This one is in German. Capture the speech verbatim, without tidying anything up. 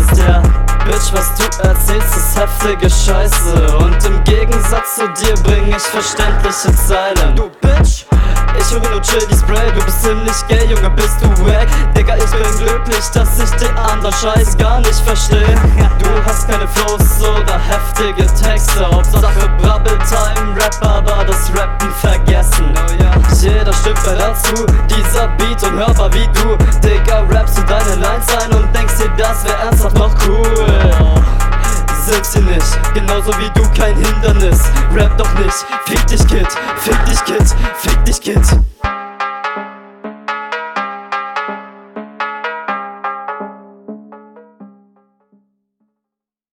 weißt ja, Bitch, was du erzählst, ist heftige Scheiße. Und im Gegensatz zu dir bring ich verständliche Zeilen. Du Bitch, ich höre nur Chili Spray, du bist ziemlich gay, Junge, bist du wack. Digga, ich bin glücklich, dass ich den anderen Scheiß gar nicht versteh. Du hast keine Flows oder heftige Texte, Hauptsache Brabbeltime, Rap, aber das Rappen vergessen. Jeder stimmt mir dazu, dieser Beat unhörbar wie du. Digga, rappst du deine Lines ein und denkst dir, das wär ernsthaft noch cool. Sind sie nicht, genauso wie du kein Hindernis. Rap doch nicht, fick dich Kid, fick dich Kid, fick dich Kid.